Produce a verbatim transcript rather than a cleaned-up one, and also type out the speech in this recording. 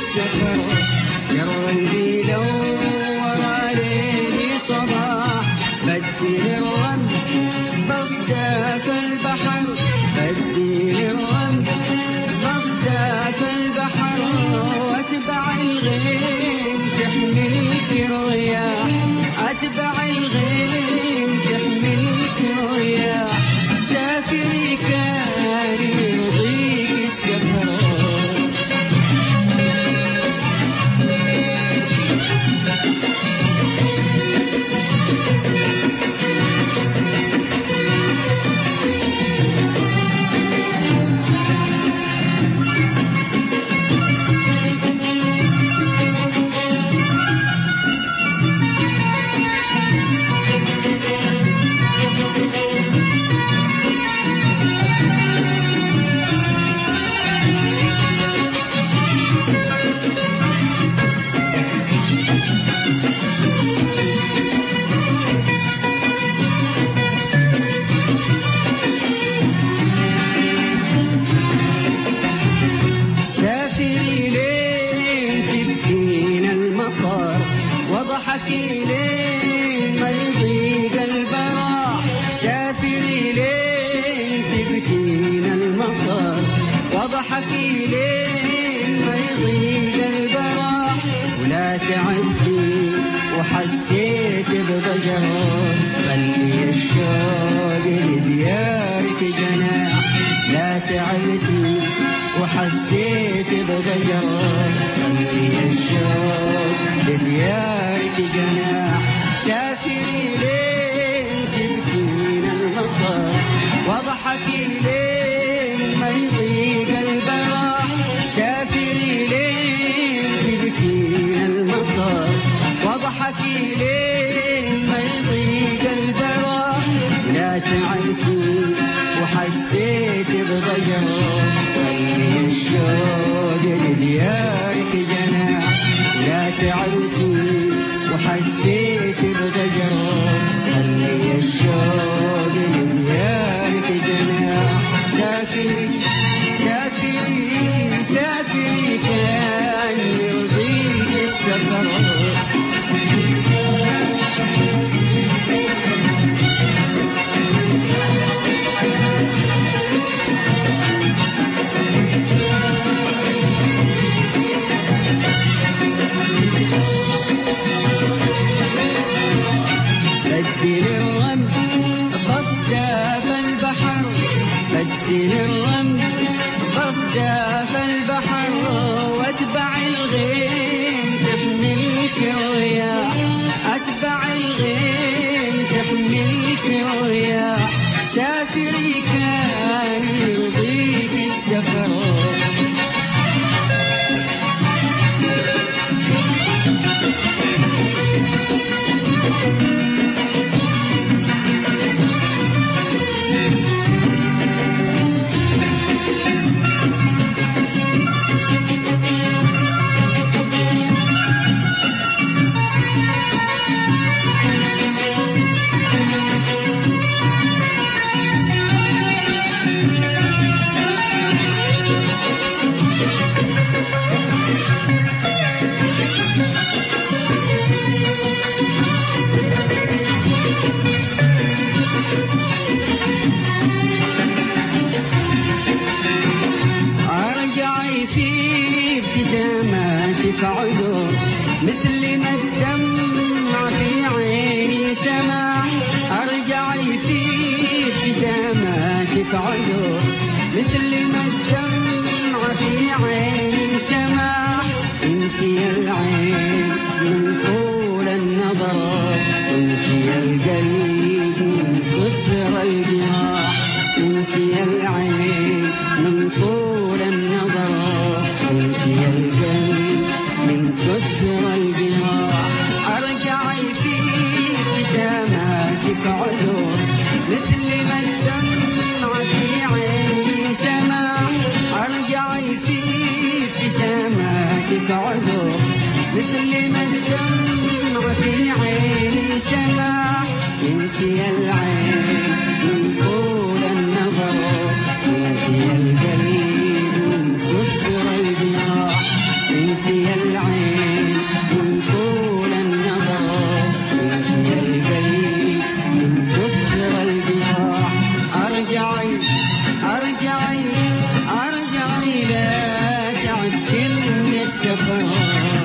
السفر قلبي لو ورا ليلي صباح بدل الرمل بصدى في البحر بدل الرمل بصدى في البحر واتبع الغيم تحملك الرياح اتبع الغيم تحملك الرياح سافري كان يرضيك السفر وضحكي لين ما يضيق البراح سافري لين تبكين المطر وضحكي لين ما يضيق البراح ولا تعبتي وحسيت بضجر خلي الشوق لديارك جناح لا تعبتي وحسيت بضجر خلي الشوق لديارك جناح سافري لين تبكين المطر وضحكي لين ما يضيق البراح سافري لين تبكين المطر وضحكي لين ما يضيق البراح لا تعبتي وحسيت بضجر خلي الشوق لديارك جناح لا تعبتي وحسيت بضجر خلي الشوق لديارك جناح سافري سافري سافري كان يرضيك السفر بدل الرمل بصدى في البحر بدل الرمل بصدى في البحر واتبع الغيم تحملك الرياح اتبع الغيم تحملك الرياح سافري كان يرضيك السفر عذر مثل ما الدمع في عيني سماح ارجعي في ابتساماتك عذر مثل ما الدمع في عيني سماح انت يا العين من طول النظر انت يا القلب من كثر الجراح انت يا العين من طول النظر انت يا القلب من كثر الجراح ارجعي في ابتساماتك عذر مثل ما الدمع في عيني سماح ارجعي في ابتساماتك عذر مثل ما الدمع في عيني سماح انت يا العين من طول النظر انت يا القلب من كثر الجراح انت يا العين من طول النظر، انت يا القلب من كثر الجراح. ارجعي ارجعي ارجعي لا تعدلني السفر.